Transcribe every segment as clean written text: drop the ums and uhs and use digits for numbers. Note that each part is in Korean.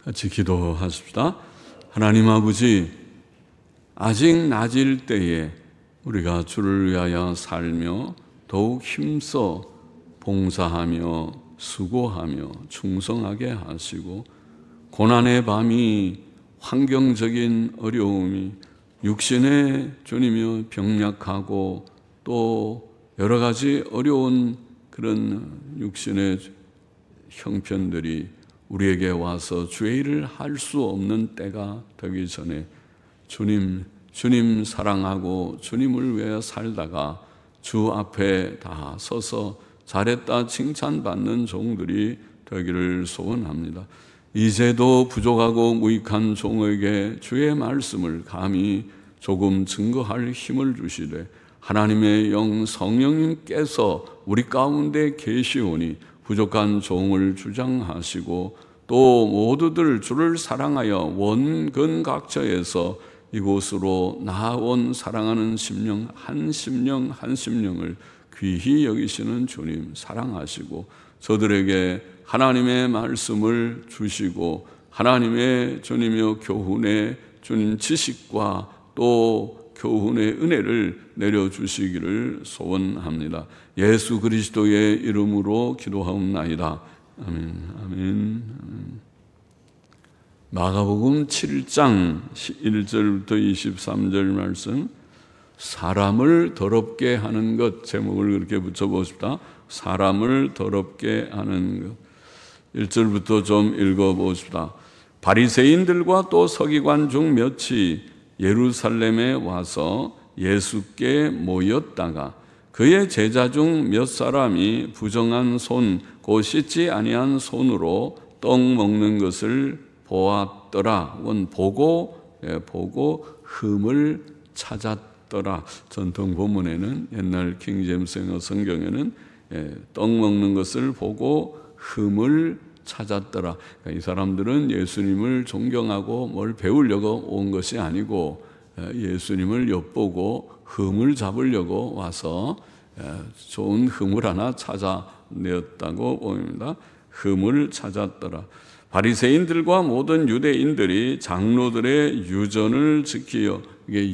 같이 기도하십시다. 하나님 아버지, 아직 낮일 때에 우리가 주를 위하여 살며 더욱 힘써 봉사하며 수고하며 충성하게 하시고, 고난의 밤이, 환경적인 어려움이, 육신의 주님이여 병약하고 또 여러 가지 어려운 그런 육신의 형편들이 우리에게 와서 주의 일을 할 수 없는 때가 되기 전에 주님 사랑하고 주님을 위해 살다가 주 앞에 다 서서 잘했다 칭찬받는 종들이 되기를 소원합니다. 이제도 부족하고 무익한 종에게 주의 말씀을 감히 조금 증거할 힘을 주시되, 하나님의 영 성령님께서 우리 가운데 계시오니 부족한 종을 주장하시고, 또 모두들 주를 사랑하여 원근 각처에서 이곳으로 나아온 사랑하는 심령 한 심령을 귀히 여기시는 주님 사랑하시고, 저들에게 하나님의 말씀을 주시고 하나님의 주님의 교훈의 주님 지식과 또 교훈의 은혜를 내려주시기를 소원합니다. 예수 그리스도의 이름으로 기도하옵나이다. 아멘. 아멘. 마가복음 7장 1절부터 23절 말씀, 사람을 더럽게 하는 것, 제목을 그렇게 붙여보십시다. 사람을 더럽게 하는 것. 1절부터 좀 읽어보십시다. 바리새인들과 또 서기관 중 몇이 예루살렘에 와서 예수께 모였다가 그의 제자 중 몇 사람이 부정한 손, 곧 씻지 아니한 손으로 떡 먹는 것을 보았더라. 보고 흠을 찾았더라. 전통 본문에는, 옛날 킹제임스 성경에는 떡 먹는 것을 보고 흠을 찾았더라. 그러니까 이 사람들은 예수님을 존경하고 뭘 배우려고 온 것이 아니고 예수님을 엿보고 흠을 잡으려고 와서 좋은 흠을 하나 찾아내었다고 봅니다. 흠을 찾았더라. 바리새인들과 모든 유대인들이 장로들의 유전을 지키어, 이게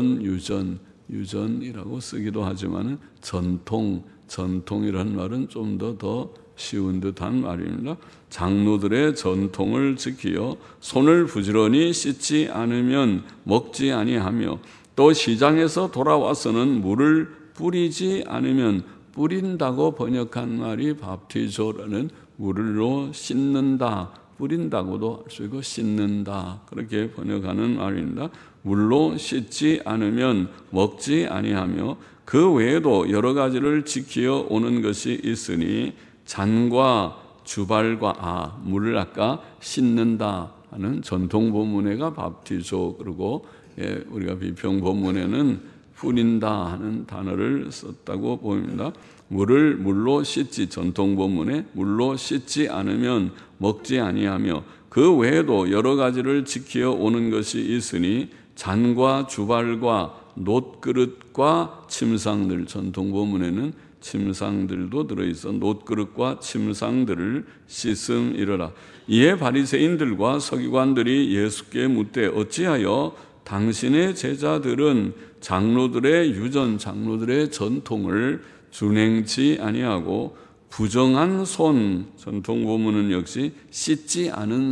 유전이라고 쓰기도 하지만 전통이라는 말은 좀 더 쉬운 듯한 말입니다. 장로들의 전통을 지키어 손을 부지런히 씻지 않으면 먹지 아니하며, 또 시장에서 돌아와서는 물을 뿌리지 않으면, 뿌린다고 번역한 말이 밥티조라는, 물로 씻는다, 뿌린다고도 할 수 있고 씻는다, 그렇게 번역하는 말입니다. 물로 씻지 않으면 먹지 아니하며, 그 외에도 여러 가지를 지키어 오는 것이 있으니, 잔과 주발과, 물을 아까 씻는다 하는 전통 본문에가 밥티조, 그리고 우리가 비평 본문에는 뿌린다 하는 단어를 썼다고 보입니다. 물로 씻지, 전통 본문에 물로 씻지 않으면 먹지 아니하며, 그 외에도 여러 가지를 지키어 오는 것이 있으니, 잔과 주발과 놋그릇과 침상들, 전통 본문에는 침상들도 들어있어 놋그릇과 침상들을 씻음이러라. 이에 바리새인들과 서기관들이 예수께 묻되, 어찌하여 당신의 제자들은 장로들의 유전, 장로들의 전통을 준행치 아니하고 부정한 손, 전통 본문은 역시 씻지 않은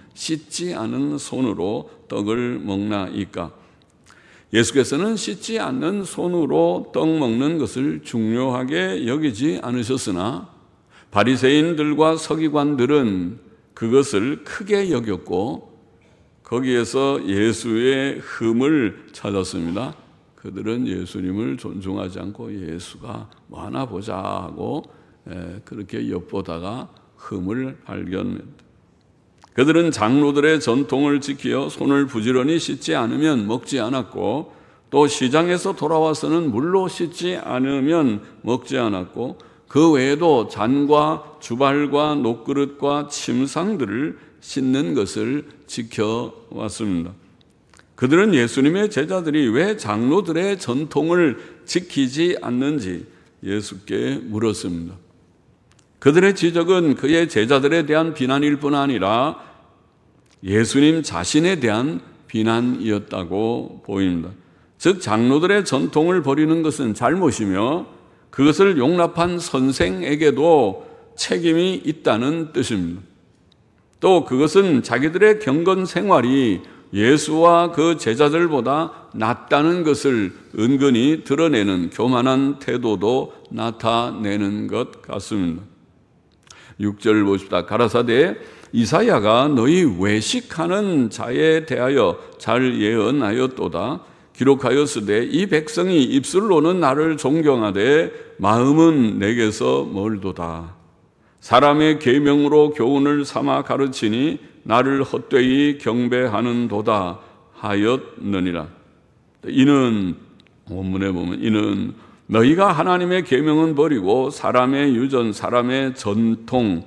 손으로 떡을 먹나이까? 예수께서는 씻지 않는 손으로 떡 먹는 것을 중요하게 여기지 않으셨으나 바리새인들과 서기관들은 그것을 크게 여겼고 거기에서 예수의 흠을 찾았습니다. 그들은 예수님을 존중하지 않고 예수가 뭐 하나 보자 하고 그렇게 엿보다가 흠을 발견합니다. 그들은 장로들의 전통을 지키어 손을 부지런히 씻지 않으면 먹지 않았고, 또 시장에서 돌아와서는 물로 씻지 않으면 먹지 않았고, 그 외에도 잔과 주발과 놋그릇과 침상들을 씻는 것을 지켜왔습니다. 그들은 예수님의 제자들이 왜 장로들의 전통을 지키지 않는지 예수께 물었습니다. 그들의 지적은 그의 제자들에 대한 비난일 뿐 아니라 예수님 자신에 대한 비난이었다고 보입니다. 즉 장로들의 전통을 버리는 것은 잘못이며 그것을 용납한 선생에게도 책임이 있다는 뜻입니다. 또 그것은 자기들의 경건 생활이 예수와 그 제자들보다 낫다는 것을 은근히 드러내는 교만한 태도도 나타내는 것 같습니다. 6절 보십시다. 가라사대 이사야가 너희 외식하는 자에 대하여 잘 예언하였도다. 기록하였으되 이 백성이 입술로는 나를 존경하되 마음은 내게서 멀도다. 사람의 계명으로 교훈을 삼아 가르치니 나를 헛되이 경배하는도다 하였느니라. 이는 원문에 보면 이는 너희가 하나님의 계명은 버리고 사람의 유전, 사람의 전통,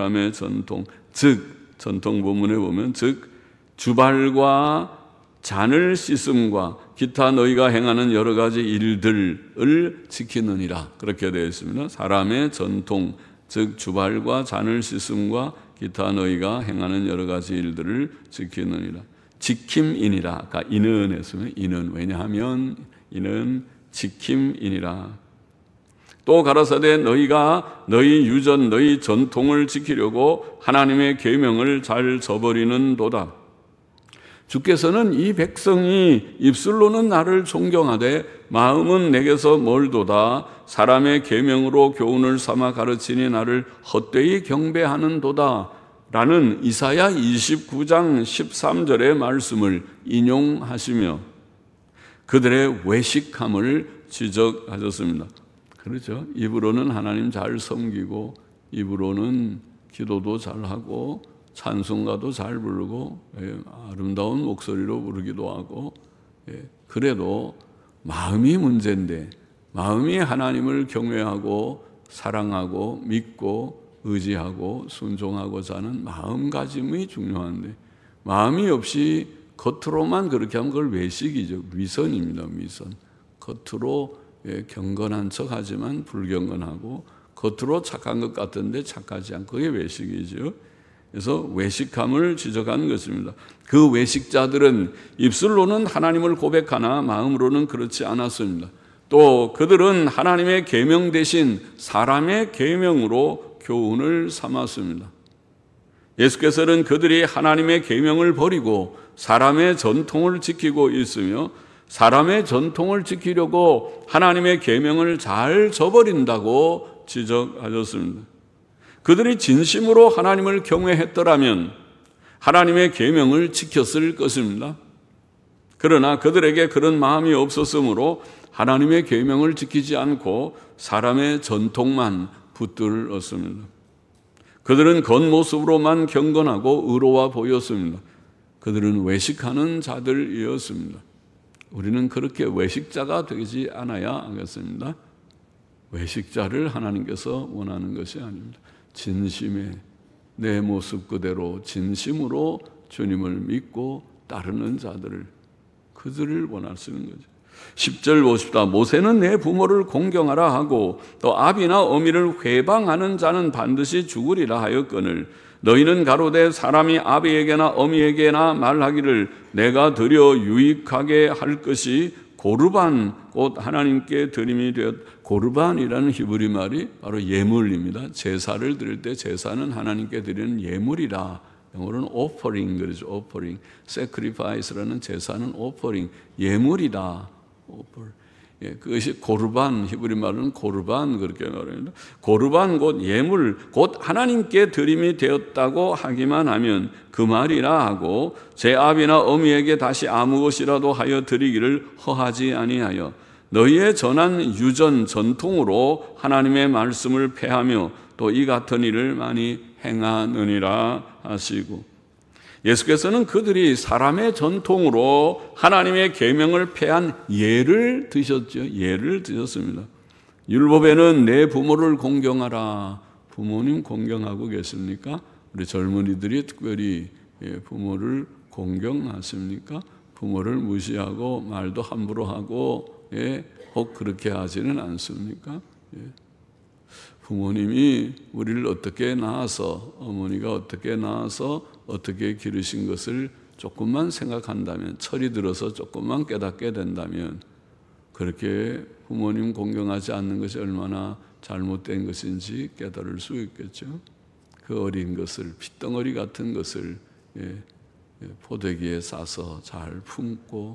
즉 전통 본문에 보면 즉 주발과 잔을 씻음과 기타 너희가 행하는 여러 가지 일들을 지키느니라. 그렇게 되어 있습니다. 사람의 전통, 즉 주발과 잔을 씻음과 기타 너희가 행하는 여러 가지 일들을 지키느니라. 지킴이니라. 아까 이는 했으면 이는 왜냐하면 이는 지킴이니라. 또 가라사대 너희가 너희 유전 너희 전통을 지키려고 하나님의 계명을 잘 저버리는도다. 주께서는 이 백성이 입술로는 나를 존경하되 마음은 내게서 멀도다. 사람의 계명으로 교훈을 삼아 가르치니 나를 헛되이 경배하는도다 라는 이사야 29장 13절의 말씀을 인용하시며 그들의 외식함을 지적하셨습니다. 그렇죠. 입으로는 하나님 잘 섬기고 입으로는 기도도 잘하고 찬송가도 잘 부르고 아름다운 목소리로 부르기도 하고 그래도 마음이 문제인데 마음이 하나님을 경외하고 사랑하고 믿고 의지하고 순종하고자 하는 마음가짐이 중요한데 마음이 없이 겉으로만 그렇게 하면 그걸 외식이죠. 위선입니다. 위선. 겉으로 경건한 척하지만 불경건하고 겉으로 착한 것 같은데 착하지 않고 그게 외식이죠. 그래서 외식함을 지적하는 것입니다. 그 외식자들은 입술로는 하나님을 고백하나 마음으로는 그렇지 않았습니다. 또 그들은 하나님의 계명 대신 사람의 계명으로 교훈을 삼았습니다. 예수께서는 그들이 하나님의 계명을 버리고 사람의 전통을 지키고 있으며 사람의 전통을 지키려고 하나님의 계명을 잘 저버린다고 지적하셨습니다. 그들이 진심으로 하나님을 경외했더라면 하나님의 계명을 지켰을 것입니다. 그러나 그들에게 그런 마음이 없었으므로 하나님의 계명을 지키지 않고 사람의 전통만 붙들었습니다. 그들은 겉모습으로만 경건하고 의로워 보였습니다. 그들은 외식하는 자들이었습니다. 우리는 그렇게 외식자가 되지 않아야 하겠습니다. 외식자를 하나님께서 원하는 것이 아닙니다. 진심에 내 모습 그대로 진심으로 주님을 믿고 따르는 자들을 그들을 원하시는 거죠. 10절 보십시다. 모세는 내 부모를 공경하라 하고 또 아비나 어미를 회방하는 자는 반드시 죽으리라 하였거늘 너희는 가로되 사람이 아비에게나 어미에게나 말하기를 내가 드려 유익하게 할 것이 고르반 곧 하나님께 드림이 되었. 고르반이라는 히브리 말이 바로 예물입니다. 제사를 드릴 때 제사는 하나님께 드리는 예물이라. 영어로는 offering 그러죠. offering. sacrifice라는 제사는 offering. 예물이다. 그것이 고르반, 히브리 말은 고르반 그렇게 말합니다. 고르반 곧 예물, 곧 하나님께 드림이 되었다고 하기만 하면 그 말이라 하고 제 아비나 어미에게 다시 아무 것이라도 하여 드리기를 허하지 아니하여 너희의 전한 유전 전통으로 하나님의 말씀을 폐하며 또 이 같은 일을 많이 행하느니라 하시고 예수께서는 그들이 사람의 전통으로 하나님의 계명을 폐한 예를 드셨죠. 예를 드셨습니다. 율법에는 내 부모를 공경하라. 부모님 공경하고 계십니까? 우리 젊은이들이 특별히 부모를 공경하십니까? 부모를 무시하고 말도 함부로 하고 혹 그렇게 하지는 않습니까? 부모님이 우리를 어떻게 낳아서 어머니가 어떻게 낳아서 어떻게 기르신 것을 조금만 생각한다면, 철이 들어서 조금만 깨닫게 된다면 그렇게 부모님 공경하지 않는 것이 얼마나 잘못된 것인지 깨달을 수 있겠죠. 그 어린 것을, 핏덩어리 같은 것을 포대기에 싸서 잘 품고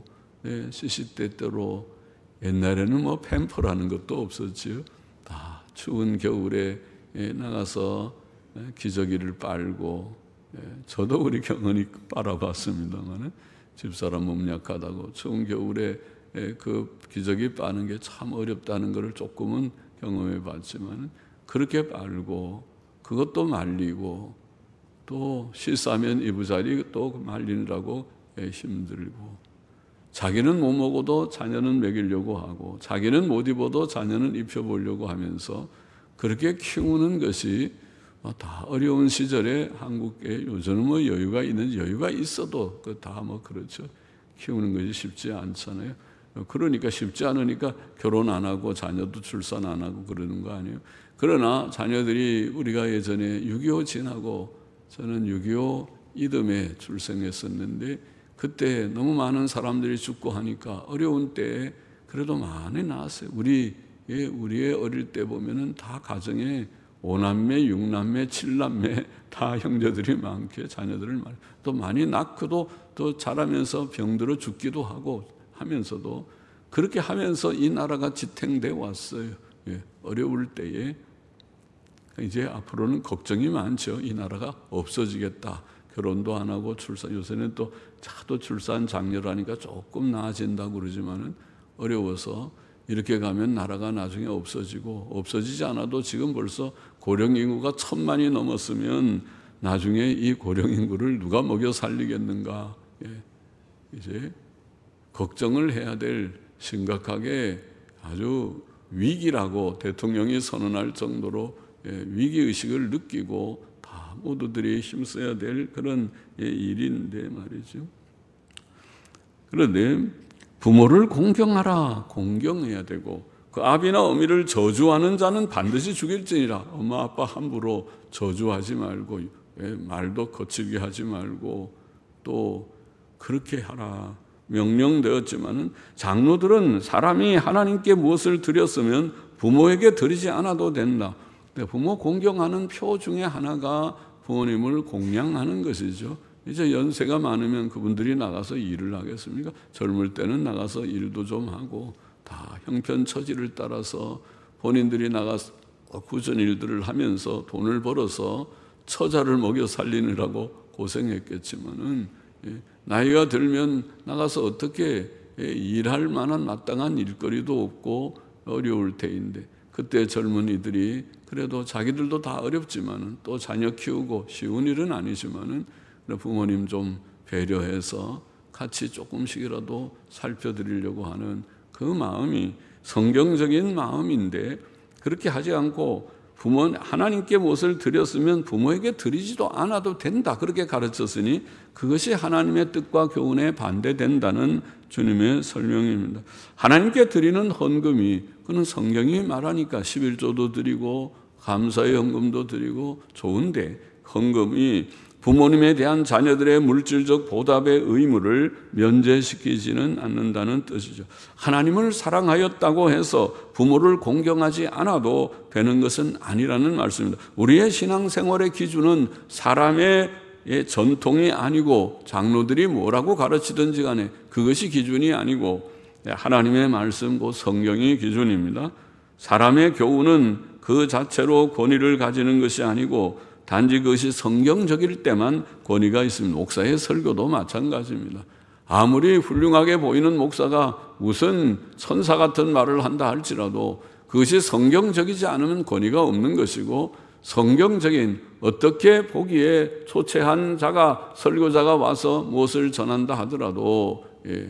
시시때때로, 옛날에는 뭐 팸퍼라는 것도 없었지요. 다 추운 겨울에 나가서 기저귀를 빨고, 저도 우리 경은이 빨아봤습니다만 집사람 몸 약하다고 추운 겨울에 그 기저귀 빠는 게 참 어렵다는 것을 조금은 경험해 봤지만, 그렇게 빨고 그것도 말리고 또 씻으면 이부자리 또 말리느라고 힘들고, 자기는 못 먹어도 자녀는 먹이려고 하고, 자기는 못 입어도 자녀는 입혀보려고 하면서 그렇게 키우는 것이 다 어려운 시절에 한국에, 요즘은 뭐 여유가 있어도 그 다 뭐 그렇죠. 키우는 것이 쉽지 않잖아요. 그러니까 쉽지 않으니까 결혼 안 하고 자녀도 출산 안 하고 그러는 거 아니에요. 그러나 자녀들이, 우리가 예전에 6.25 지나고, 저는 6.25 이듬해 출생했었는데 그때 너무 많은 사람들이 죽고 하니까 어려운 때에 그래도 많이 낳았어요. 우리의 어릴 때 보면은 다 가정에 5남매, 6남매, 7남매 다 형제들이 많게 자녀들을 또 많이 낳고도 또 자라면서 병들어 죽기도 하고 하면서도, 그렇게 하면서 이 나라가 지탱돼 왔어요. 어려울 때에. 이제 앞으로는 걱정이 많죠. 이 나라가 없어지겠다. 결혼도 안 하고 요새는 또 자도 출산 장려라니까 조금 나아진다고 그러지만은 어려워서, 이렇게 가면 나라가 나중에 없어지지 않아도 지금 벌써 고령 인구가 1,000만이 넘었으면 나중에 이 고령 인구를 누가 먹여 살리겠는가. 이제 걱정을 해야 될, 심각하게 아주 위기라고 대통령이 선언할 정도로 위기의식을 느끼고 다 모두들이 힘써야 될 그런 일인데 말이죠. 그런데 부모를 공경하라, 공경해야 되고, 그 아비나 어미를 저주하는 자는 반드시 죽일지니라. 엄마 아빠 함부로 저주하지 말고, 말도 거칠게 하지 말고, 또 그렇게 하라 명령되었지만은, 장로들은 사람이 하나님께 무엇을 드렸으면 부모에게 드리지 않아도 된다. 부모 공경하는 표 중에 하나가 부모님을 공양하는 것이죠. 이제 연세가 많으면 그분들이 나가서 일을 하겠습니까? 젊을 때는 나가서 일도 좀 하고, 다 형편처지를 따라서 본인들이 나가서 굳은 일들을 하면서 돈을 벌어서 처자를 먹여 살리느라고 고생했겠지만은, 나이가 들면 나가서 어떻게 일할 만한 마땅한 일거리도 없고 어려울 때인데, 그때 젊은이들이 그래도 자기들도 다 어렵지만은, 또 자녀 키우고 쉬운 일은 아니지만은 부모님 좀 배려해서 같이 조금씩이라도 살펴드리려고 하는 그 마음이 성경적인 마음인데, 그렇게 하지 않고 하나님께 무엇을 드렸으면 부모에게 드리지도 않아도 된다, 그렇게 가르쳤으니 그것이 하나님의 뜻과 교훈에 반대된다는 주님의 설명입니다. 하나님께 드리는 헌금이, 그는 성경이 말하니까 11조도 드리고 감사의 헌금도 드리고 좋은데, 헌금이 부모님에 대한 자녀들의 물질적 보답의 의무를 면제시키지는 않는다는 뜻이죠. 하나님을 사랑하였다고 해서 부모를 공경하지 않아도 되는 것은 아니라는 말씀입니다. 우리의 신앙생활의 기준은 사람의 전통이 아니고, 장로들이 뭐라고 가르치든지 간에 그것이 기준이 아니고 하나님의 말씀, 그 성경이 기준입니다. 사람의 교훈은 그 자체로 권위를 가지는 것이 아니고, 단지 그것이 성경적일 때만 권위가 있습니다. 목사의 설교도 마찬가지입니다. 아무리 훌륭하게 보이는 목사가 무슨 천사 같은 말을 한다 할지라도 그것이 성경적이지 않으면 권위가 없는 것이고, 성경적인, 어떻게 보기에 초췌한 설교자가 와서 무엇을 전한다 하더라도,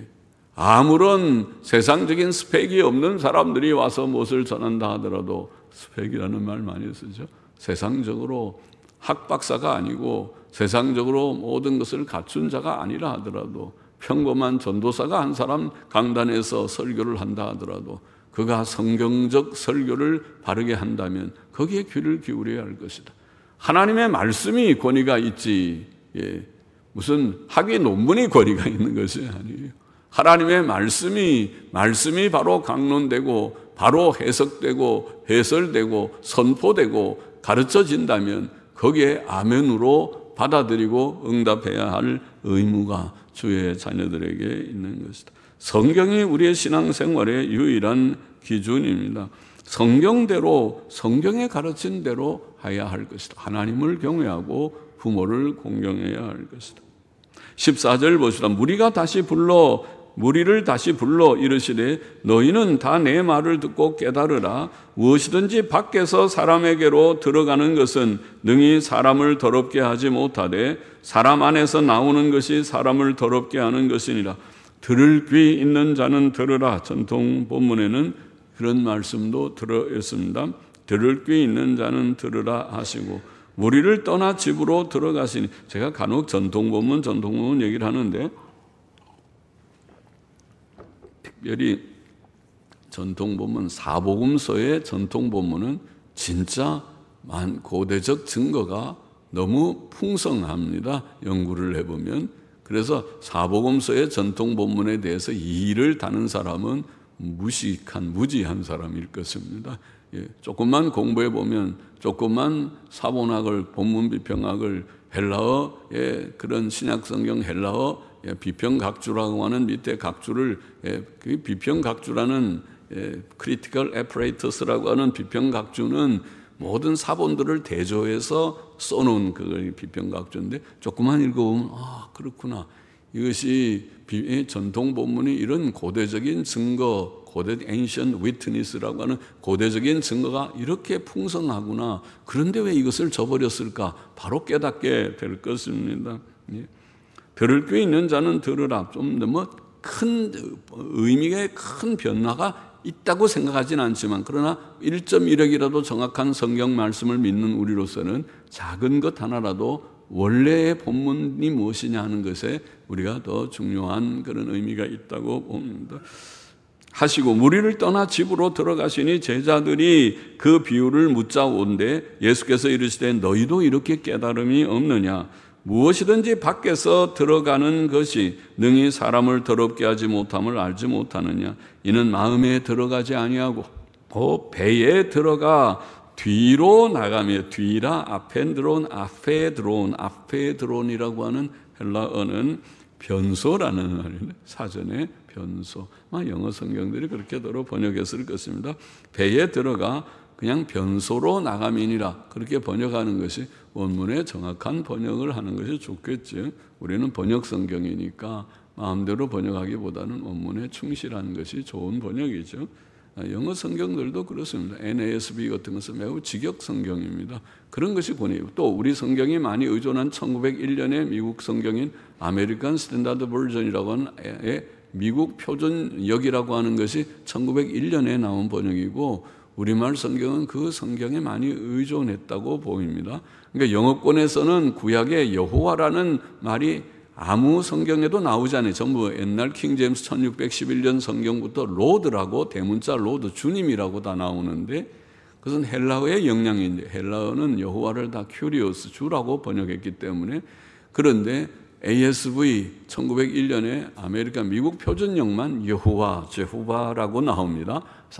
아무런 세상적인 스펙이 없는 사람들이 와서 무엇을 전한다 하더라도, 스펙이라는 말 많이 쓰죠. 세상적으로 학박사가 아니고 세상적으로 모든 것을 갖춘 자가 아니라 하더라도, 평범한 전도사가 한 사람 강단에서 설교를 한다 하더라도 그가 성경적 설교를 바르게 한다면 거기에 귀를 기울여야 할 것이다. 하나님의 말씀이 권위가 있지, 무슨 학위 논문이 거리가 있는 것이 아니에요. 하나님의 말씀이 바로 강론되고 바로 해석되고 해설되고 선포되고 가르쳐진다면 거기에 아멘으로 받아들이고 응답해야 할 의무가 주의 자녀들에게 있는 것이다. 성경이 우리의 신앙생활의 유일한 기준입니다. 성경대로 성경에 가르친 대로 해야 할 것이다. 하나님을 경외하고 부모를 공경해야 할 것이다. 14절 보시다. 무리를 다시 불러 이르시되 너희는 다 내 말을 듣고 깨달으라. 무엇이든지 밖에서 사람에게로 들어가는 것은 능히 사람을 더럽게 하지 못하되 사람 안에서 나오는 것이 사람을 더럽게 하는 것이니라. 들을 귀 있는 자는 들으라. 전통 본문에는 그런 말씀도 들어 있습니다. 들을 귀 있는 자는 들으라 하시고 무리를 떠나 집으로 들어가시니, 제가 간혹 전통 본문 얘기를 하는데 특별히 전통 본문 사복음서의 전통 본문은 진짜 고대적 증거가 너무 풍성합니다. 연구를 해보면. 그래서 사복음서의 전통 본문에 대해서 이의를 다는 사람은 무지한 사람일 것입니다. 조금만 공부해 보면, 조금만 사본학을, 본문 비평학을, 헬라어의 그런 신약성경 헬라어 비평각주라고 하는 밑에 각주를, 그 비평각주라는 크리티컬 애퍼레이터스라고 하는 비평각주는 모든 사본들을 대조해서 써놓은 그 비평각주인데, 조금만 읽어보면 그렇구나. 이것이 전통 본문이 이런 고대적인 증거, ancient witness라고 하는 고대적인 증거가 이렇게 풍성하구나. 그런데 왜 이것을 저버렸을까? 바로 깨닫게 될 것입니다. 들을 귀 있는 자는 들으라. 좀 너무 큰 의미의 큰 변화가 있다고 생각하지는 않지만, 그러나 1.1억이라도 정확한 성경 말씀을 믿는 우리로서는 작은 것 하나라도 원래의 본문이 무엇이냐 하는 것에 우리가 더 중요한 그런 의미가 있다고 봅니다. 하시고 무리를 떠나 집으로 들어가시니 제자들이 그 비유를 묻자온데 예수께서 이르시되 너희도 이렇게 깨달음이 없느냐? 무엇이든지 밖에서 들어가는 것이 능히 사람을 더럽게 하지 못함을 알지 못하느냐? 이는 마음에 들어가지 아니하고 배에 들어가 뒤로 나가며, 뒤라 아페드론이라고 하는 헬라어는 변소라는 말이에요. 사전에 변소. 영어 성경들이 그렇게대로 번역했을 것입니다. 배에 들어가 그냥 변소로 나가민이라, 그렇게 번역하는 것이 원문의 정확한 번역을 하는 것이 좋겠죠. 우리는 번역 성경이니까 마음대로 번역하기보다는 원문에 충실한 것이 좋은 번역이죠. 영어 성경들도 그렇습니다. NASB 같은 것은 매우 직역 성경입니다. 그런 것이 권해요. 또 우리 성경이 많이 의존한 1901년에 미국 성경인 아메리칸 스탠다드 버전이라고 하는 미국 표준역이라고 하는 것이 1901년에 나온 번역이고, 우리말 성경은 그 성경에 많이 의존했다고 보입니다. 그러니까 영어권에서는 구약의 여호와라는 말이 아무 성경에도 나오지 않아요. 전부 옛날 킹제임스 1611년 성경부터 로드라고, 대문자 로드, 주님이라고 다 나오는데, 그것은 헬라어의 영향인데, 헬라어는 여호와를 다 큐리오스, 주라고 번역했기 때문에. 그런데 ASV 1901년에 아메리칸 미국 표준역만 여호와, 제후바라고 나옵니다. 그래서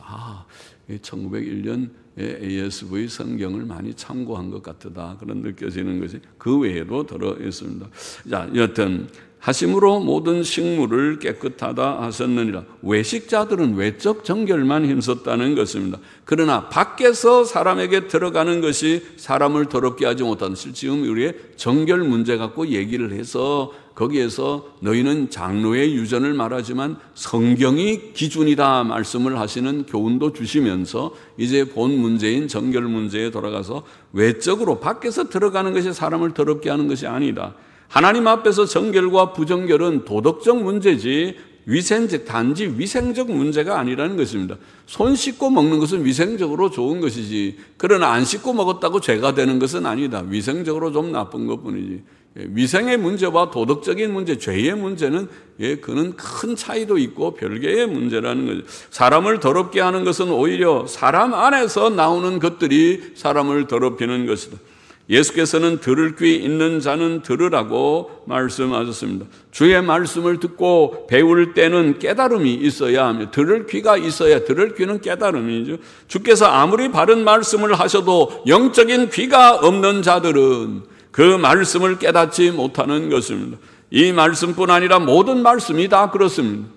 1901년 ASV 성경을 많이 참고한 것 같다, 그런 느껴지는 것이 그 외에도 들어 있습니다. 자, 여튼 하심으로 모든 식물을 깨끗하다 하셨느니라. 외식자들은 외적 정결만 힘썼다는 것입니다. 그러나 밖에서 사람에게 들어가는 것이 사람을 더럽게 하지 못하는, 지금 우리의 정결 문제 갖고 얘기를 해서 거기에서 너희는 장로의 유전을 말하지만 성경이 기준이다 말씀을 하시는 교훈도 주시면서 이제 본 문제인 정결 문제에 돌아가서 외적으로 밖에서 들어가는 것이 사람을 더럽게 하는 것이 아니다. 하나님 앞에서 정결과 부정결은 도덕적 문제지 단지 위생적 문제가 아니라는 것입니다. 손 씻고 먹는 것은 위생적으로 좋은 것이지, 그러나 안 씻고 먹었다고 죄가 되는 것은 아니다. 위생적으로 좀 나쁜 것뿐이지. 위생의 문제와 도덕적인 문제, 죄의 문제는 그는 큰 차이도 있고 별개의 문제라는 거죠. 사람을 더럽게 하는 것은 오히려 사람 안에서 나오는 것들이 사람을 더럽히는 것이다. 예수께서는 들을 귀 있는 자는 들으라고 말씀하셨습니다. 주의 말씀을 듣고 배울 때는 깨달음이 있어야 합니다. 들을 귀가 있어야, 들을 귀는 깨달음이죠. 주께서 아무리 바른 말씀을 하셔도 영적인 귀가 없는 자들은 그 말씀을 깨닫지 못하는 것입니다. 이 말씀뿐 아니라 모든 말씀이 다 그렇습니다.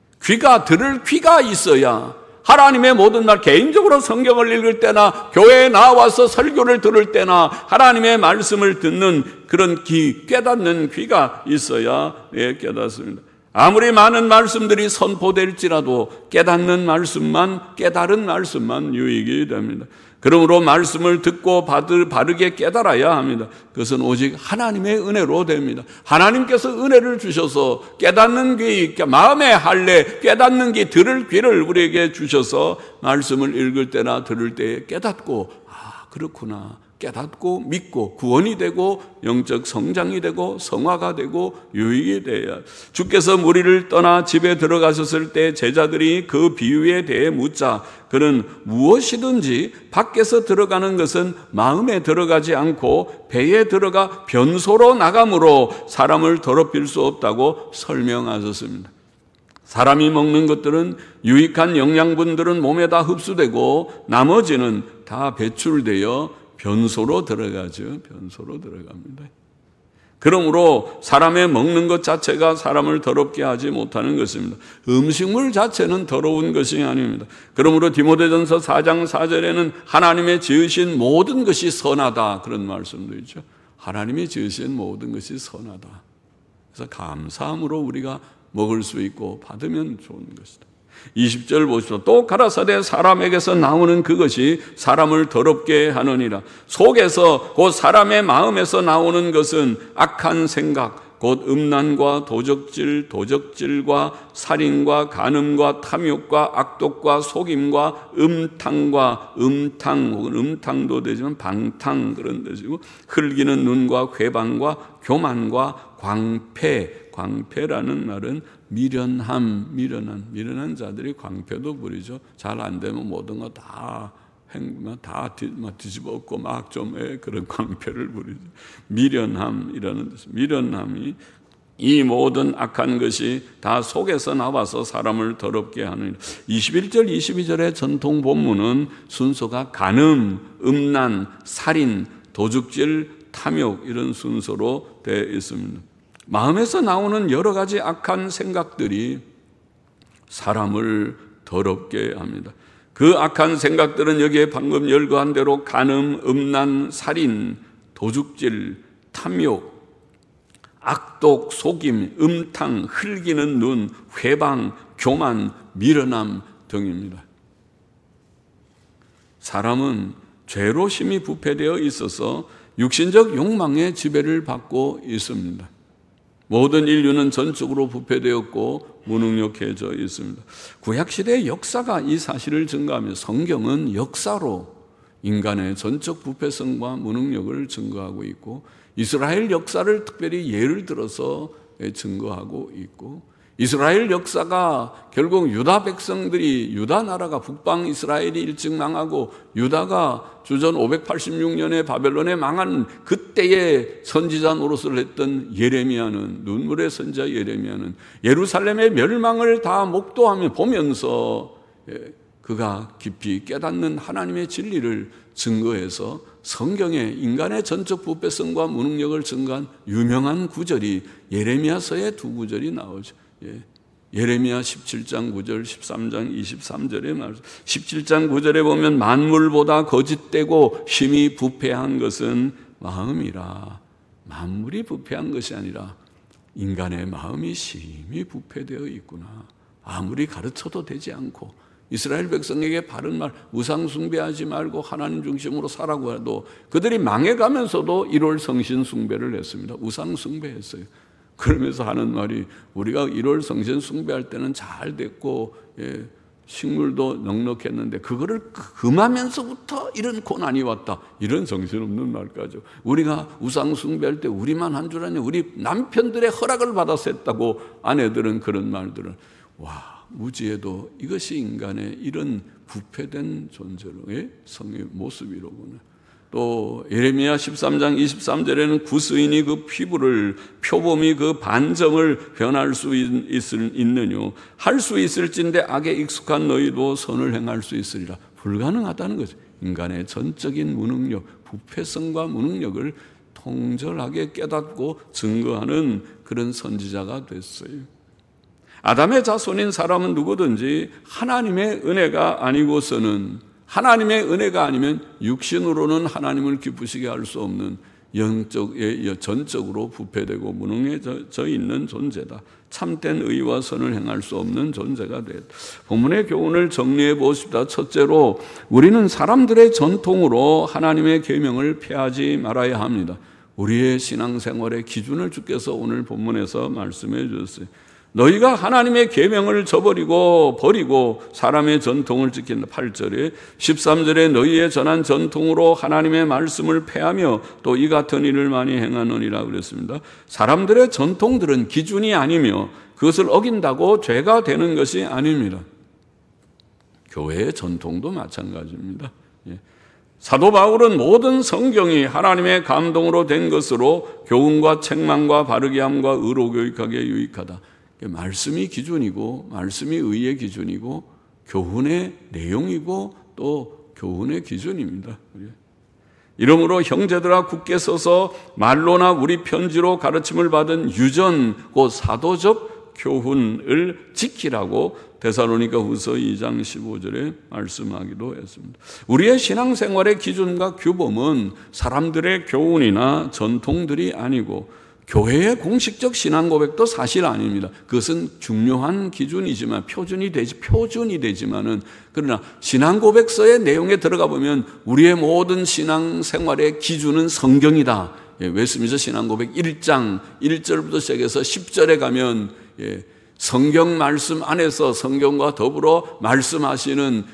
들을 귀가 있어야 하나님의 모든 말, 개인적으로 성경을 읽을 때나 교회에 나와서 설교를 들을 때나 하나님의 말씀을 듣는 그런 깨닫는 귀가 있어야 깨닫습니다. 아무리 많은 말씀들이 선포될지라도 깨닫는 말씀만, 깨달은 말씀만 유익이 됩니다. 그러므로 말씀을 듣고 바르게 깨달아야 합니다. 그것은 오직 하나님의 은혜로 됩니다. 하나님께서 은혜를 주셔서 깨닫는 귀, 마음의 할례, 깨닫는 귀, 들을 귀를 우리에게 주셔서 말씀을 읽을 때나 들을 때에 깨닫고, 그렇구나. 깨닫고 믿고 구원이 되고 영적 성장이 되고 성화가 되고 유익이 돼야. 주께서 무리를 떠나 집에 들어가셨을 때 제자들이 그 비유에 대해 묻자 그는 무엇이든지 밖에서 들어가는 것은 마음에 들어가지 않고 배에 들어가 변소로 나가므로 사람을 더럽힐 수 없다고 설명하셨습니다. 사람이 먹는 것들은 유익한 영양분들은 몸에 다 흡수되고 나머지는 다 배출되어 변소로 들어가죠. 변소로 들어갑니다. 그러므로 사람의 먹는 것 자체가 사람을 더럽게 하지 못하는 것입니다. 음식물 자체는 더러운 것이 아닙니다. 그러므로 디모데전서 4장 4절에는 하나님의 지으신 모든 것이 선하다 그런 말씀도 있죠. 하나님이 지으신 모든 것이 선하다. 그래서 감사함으로 우리가 먹을 수 있고 받으면 좋은 것이다. 20절 보십시오. 또 가라사대 사람에게서 나오는 그것이 사람을 더럽게 하느니라. 속에서 곧 사람의 마음에서 나오는 것은 악한 생각 곧 음란과 도적질과 살인과 간음과 탐욕과 악독과 속임과 음탕 혹은 음탕도 되지만 방탕 그런 뜻이고 흘기는 눈과 회방과 교만과 광패라는 말은 미련한 자들이 광패도 부리죠. 잘 안 되면 모든 거 다 뒤집어 엎고 막 좀 그런 광패를 부리죠. 미련함이라는 뜻. 미련함이 이 모든 악한 것이 다 속에서 나와서 사람을 더럽게 하느니라. 21절 22절의 전통 본문은 순서가 간음, 음란, 살인, 도둑질, 탐욕 이런 순서로 되어 있습니다. 마음에서 나오는 여러 가지 악한 생각들이 사람을 더럽게 합니다. 그 악한 생각들은 여기에 방금 열거한 대로 간음, 음란, 살인, 도둑질, 탐욕, 악독, 속임, 음탕, 흘기는 눈, 회방, 교만, 미련함 등입니다. 사람은 죄로 심히 부패되어 있어서 육신적 욕망의 지배를 받고 있습니다. 모든 인류는 전적으로 부패되었고 무능력해져 있습니다. 구약시대의 역사가 이 사실을 증거하며 성경은 역사로 인간의 전적 부패성과 무능력을 증거하고 있고 이스라엘 역사를 특별히 예를 들어서 증거하고 있고 이스라엘 역사가 결국 유다 백성들이 유다 나라가 북방 이스라엘이 일찍 망하고 유다가 주전 586년에 바벨론에 망한 그때의 선지자 노릇을 했던 예레미야는 눈물의 선지자 예레미야는 예루살렘의 멸망을 다 목도하며 보면서 그가 깊이 깨닫는 하나님의 진리를 증거해서 성경에 인간의 전적 부패성과 무능력을 증거한 유명한 구절이 예레미야서의 두 구절이 나오죠. 예레미야 17장 9절, 13장 23절에 말씀. 17장 9절에 보면 만물보다 거짓되고 심히 부패한 것은 마음이라. 만물이 부패한 것이 아니라 인간의 마음이 심히 부패되어 있구나. 아무리 가르쳐도 되지 않고 이스라엘 백성에게 바른 말, 우상 숭배하지 말고 하나님 중심으로 살라고 해도 그들이 망해가면서도 1월 성신 숭배를 했습니다. 우상 숭배했어요. 그러면서 하는 말이 우리가 1월 성신 숭배할 때는 잘 됐고 식물도 넉넉했는데 그거를 금하면서부터 이런 고난이 왔다. 이런 정신없는 말까지. 우리가 우상 숭배할 때 우리만 한 줄 아냐. 우리 남편들의 허락을 받아서 했다고 아내들은 그런 말들을. 와, 무지에도 이것이 인간의 이런 부패된 존재로의 성의 모습이로구나. 또 예레미야 13장 23절에는 구스인이 그 피부를 표범이 그 반점을 변할 수 있느뇨 할 수 있을진데 악에 익숙한 너희도 선을 행할 수 있으리라. 불가능하다는 거죠. 인간의 전적인 무능력, 부패성과 무능력을 통절하게 깨닫고 증거하는 그런 선지자가 됐어요. 아담의 자손인 사람은 누구든지 하나님의 은혜가 아니고서는 하나님의 은혜가 아니면 육신으로는 하나님을 기쁘시게 할 수 없는 전적으로 부패되고 무능해져 있는 존재다. 참된 의와 선을 행할 수 없는 존재가 됐다. 본문의 교훈을 정리해 보십시다. 첫째로 우리는 사람들의 전통으로 하나님의 계명을 폐하지 말아야 합니다. 우리의 신앙생활의 기준을 주께서 오늘 본문에서 말씀해 주셨어요. 너희가 하나님의 계명을 저버리고 버리고 사람의 전통을 지킨다. 8절에 13절에 너희의 전한 전통으로 하나님의 말씀을 폐하며 또 이 같은 일을 많이 행하느니라 그랬습니다. 사람들의 전통들은 기준이 아니며 그것을 어긴다고 죄가 되는 것이 아닙니다. 교회의 전통도 마찬가지입니다. 사도 바울은 모든 성경이 하나님의 감동으로 된 것으로 교훈과 책망과 바르게 함과 의로 교육하기에 유익하다. 말씀이 기준이고 말씀이 의의 기준이고 교훈의 내용이고 또 교훈의 기준입니다. 이러므로 형제들아 굳게 서서 말로나 우리 편지로 가르침을 받은 유전 곧 사도적 교훈을 지키라고 데살로니가 후서 2장 15절에 말씀하기도 했습니다. 우리의 신앙생활의 기준과 규범은 사람들의 교훈이나 전통들이 아니고 교회의 공식적 신앙 고백도 사실 아닙니다. 그것은 중요한 기준이지만 표준이 되지만은 그러나 신앙 고백서의 내용에 들어가 보면 우리의 모든 신앙 생활의 기준은 성경이다. 웨스민스터 신앙 고백 1장 1절부터 시작해서 10절에 가면 성경 말씀 안에서 성경과 더불어 말씀하시는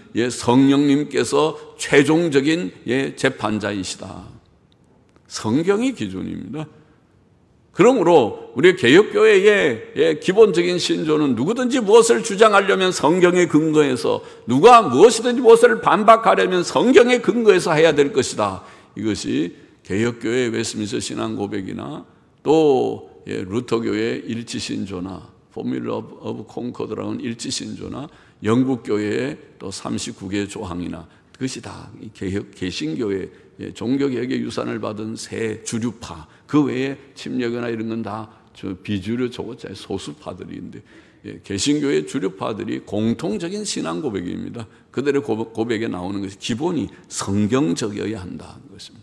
성령님께서 최종적인 재판자이시다. 성경이 기준입니다. 그러므로 우리 개혁교회의 기본적인 신조는 누구든지 무엇을 주장하려면 성경에 근거해서 누가 무엇이든지 무엇을 반박하려면 성경에 근거해서 해야 될 것이다. 이것이 개혁교회의 웨스민스터 신앙 고백이나 또 루터교회의 일치신조나 포뮬러 오브 콩코드라는 일치신조나 영국교회의 또 39개 조항이나 그것이 다 개신교회 종교개혁의 유산을 받은 새 주류파 그 외에 침례교나 이런 건 다 비주류 소수파들인데 개신교의 주류파들이 공통적인 신앙 고백입니다. 그들의 고백에 나오는 것이 기본이 성경적이어야 한다는 것입니다.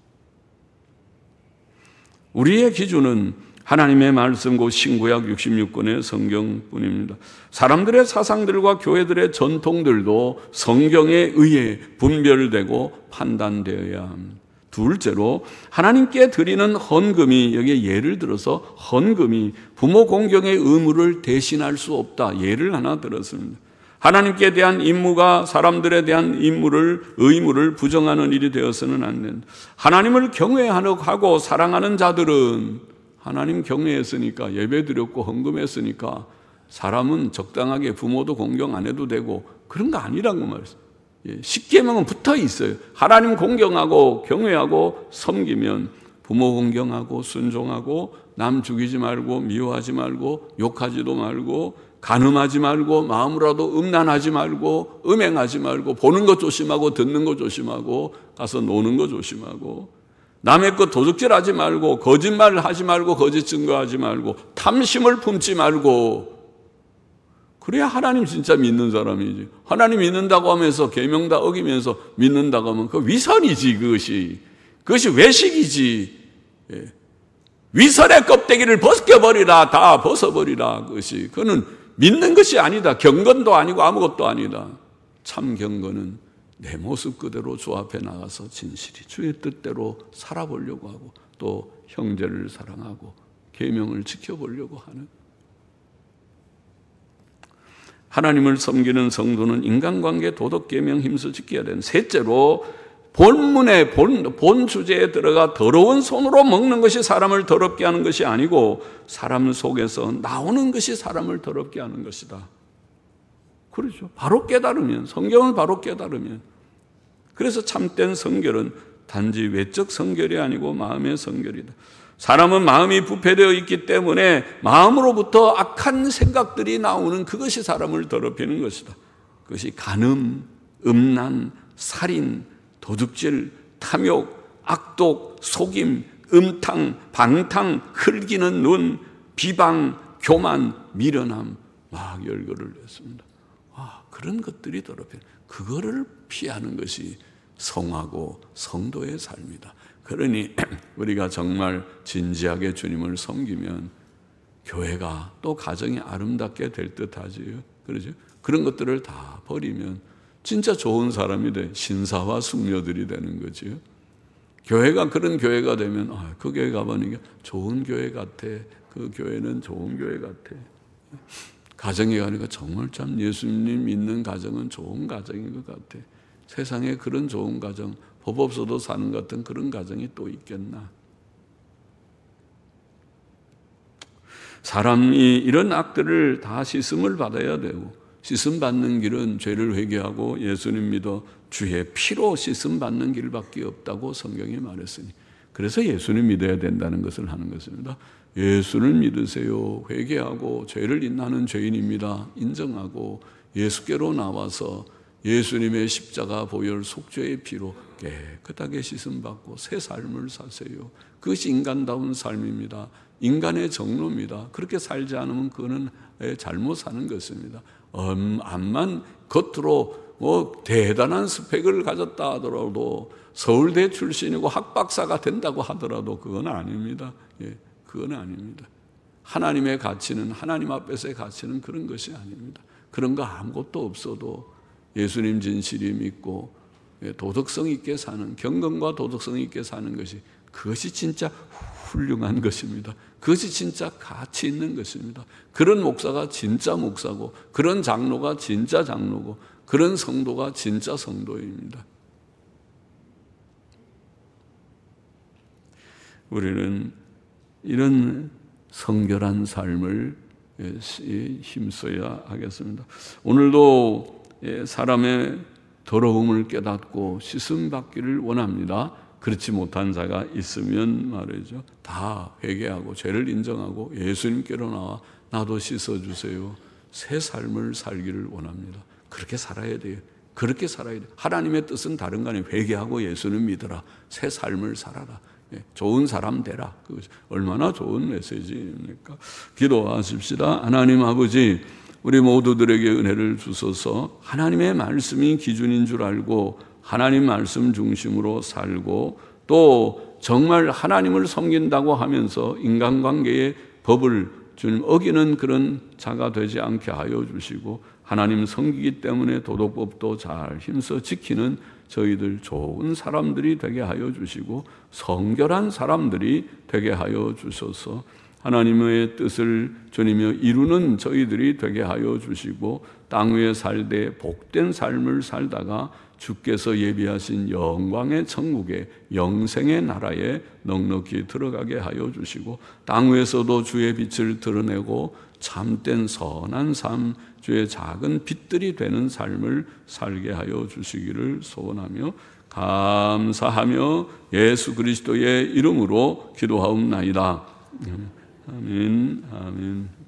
우리의 기준은 하나님의 말씀 곧 신구약 66권의 성경뿐입니다. 사람들의 사상들과 교회들의 전통들도 성경에 의해 분별되고 판단되어야 합니다. 둘째로 하나님께 드리는 헌금이 여기에 예를 들어서 헌금이 부모 공경의 의무를 대신할 수 없다. 예를 하나 들었습니다. 하나님께 대한 임무가 사람들에 대한 의무를 부정하는 일이 되어서는 안 된다. 하나님을 경외하고 사랑하는 자들은 하나님 경외했으니까 예배드렸고 헌금했으니까 사람은 적당하게 부모도 공경 안 해도 되고 그런 거 아니라고 말했어요. 10계명은 붙어 있어요. 하나님 공경하고 경외하고 섬기면 부모 공경하고 순종하고 남 죽이지 말고 미워하지 말고 욕하지도 말고 간음하지 말고 마음으로라도 음란하지 말고 음행하지 말고 보는 것 조심하고 듣는 것 조심하고 가서 노는 것 조심하고 남의 것 도둑질하지 말고 거짓말을 하지 말고 거짓 증거하지 말고 탐심을 품지 말고 그래야 하나님 진짜 믿는 사람이지. 하나님 믿는다고 하면서 계명 다 어기면서 믿는다고 하면 그 위선이지. 그것이 외식이지. 위선의 껍데기를 벗겨버리라. 다 벗어버리라. 그거는 믿는 것이 아니다. 경건도 아니고 아무것도 아니다. 참 경건은 내 모습 그대로 주 앞에 나가서 진실히 주의 뜻대로 살아보려고 하고 또 형제를 사랑하고 계명을 지켜보려고 하는 하나님을 섬기는 성도는 인간관계 도덕계명 힘써 지켜야 되는. 셋째로 본문의 본 주제에 들어가 더러운 손으로 먹는 것이 사람을 더럽게 하는 것이 아니고 사람 속에서 나오는 것이 사람을 더럽게 하는 것이다. 그렇죠. 바로 깨달으면 성경을 바로 깨달으면 그래서 참된 성결은 단지 외적 성결이 아니고 마음의 성결이다. 사람은 마음이 부패되어 있기 때문에 마음으로부터 악한 생각들이 나오는 그것이 사람을 더럽히는 것이다. 그것이 간음, 음란, 살인, 도둑질, 탐욕, 악독, 속임, 음탕, 방탕, 흘기는 눈, 비방, 교만, 미련함 막 열거를 했습니다. 그런 것들이 더럽히는, 그거를 피하는 것이 성하고 성도의 삶이다. 그러니 우리가 정말 진지하게 주님을 섬기면 교회가 또 가정이 아름답게 될 듯하지요. 그러죠? 그런 것들을 다 버리면 진짜 좋은 사람이 돼, 신사와 숙녀들이 되는 거지요. 교회가 그런 교회가 되면 그 교회 가보니까 좋은 교회 같아. 그 교회는 좋은 교회 같아. 가정에 가니까 정말 참 예수님 믿는 가정은 좋은 가정인 것 같아. 세상에 그런 좋은 가정, 법 없어도 사는 것 같은 그런 가정이 또 있겠나. 사람이 이런 악들을 다 씻음을 받아야 되고, 씻음 받는 길은 죄를 회개하고 예수님 믿어 주의 피로 씻음 받는 길밖에 없다고 성경이 말했으니, 그래서 예수님 믿어야 된다는 것을 하는 것입니다. 예수를 믿으세요. 회개하고 죄를 인하는 죄인입니다. 인정하고 예수께로 나와서 예수님의 십자가 보혈 속죄의 피로 깨끗하게 씻음받고 새 삶을 사세요. 그것이 인간다운 삶입니다. 인간의 정로입니다. 그렇게 살지 않으면 그거는 잘못 사는 것입니다. 암만 겉으로 대단한 스펙을 가졌다 하더라도, 서울대 출신이고 학박사가 된다고 하더라도 그건 아닙니다. 그건 아닙니다. 하나님의 가치는, 하나님 앞에서의 가치는 그런 것이 아닙니다. 그런 거 아무것도 없어도 예수님 진실이 믿고 도덕성 있게 사는, 경건과 도덕성 있게 사는 것이, 그것이 진짜 훌륭한 것입니다. 그것이 진짜 가치 있는 것입니다. 그런 목사가 진짜 목사고, 그런 장로가 진짜 장로고, 그런 성도가 진짜 성도입니다. 우리는 이런 성결한 삶을 힘써야 하겠습니다. 오늘도 사람의 더러움을 깨닫고 씻음 받기를 원합니다. 그렇지 못한 자가 있으면 말이죠, 다 회개하고 죄를 인정하고 예수님께로 나와 나도 씻어주세요. 새 삶을 살기를 원합니다. 그렇게 살아야 돼요. 그렇게 살아야 돼요. 하나님의 뜻은 다른 거 아니에요. 회개하고 예수님 믿어라. 새 삶을 살아라. 좋은 사람 되라. 그것이 얼마나 좋은 메시지입니까? 기도하십시다. 하나님 아버지, 우리 모두들에게 은혜를 주소서. 하나님의 말씀이 기준인 줄 알고 하나님 말씀 중심으로 살고, 또 정말 하나님을 섬긴다고 하면서 인간관계의 법을 주님 어기는 그런 자가 되지 않게 하여 주시고, 하나님 섬기기 때문에 도덕법도 잘 힘써 지키는 저희들 좋은 사람들이 되게 하여 주시고, 성결한 사람들이 되게 하여 주셔서 하나님의 뜻을 주님이 이루는 저희들이 되게 하여 주시고, 땅 위에 살되 복된 삶을 살다가 주께서 예비하신 영광의 천국에, 영생의 나라에 넉넉히 들어가게 하여 주시고, 땅 위에서도 주의 빛을 드러내고 참된 선한 삶, 주의 작은 빛들이 되는 삶을 살게 하여 주시기를 소원하며 감사하며 예수 그리스도의 이름으로 기도하옵나이다. 아멘. 아멘.